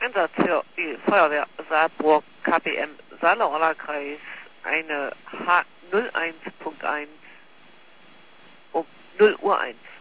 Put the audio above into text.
Einsatz für die Feuerwehr Saarburg KPM Saale-Orla-Kreis eine H01.1 um 0 Uhr 1.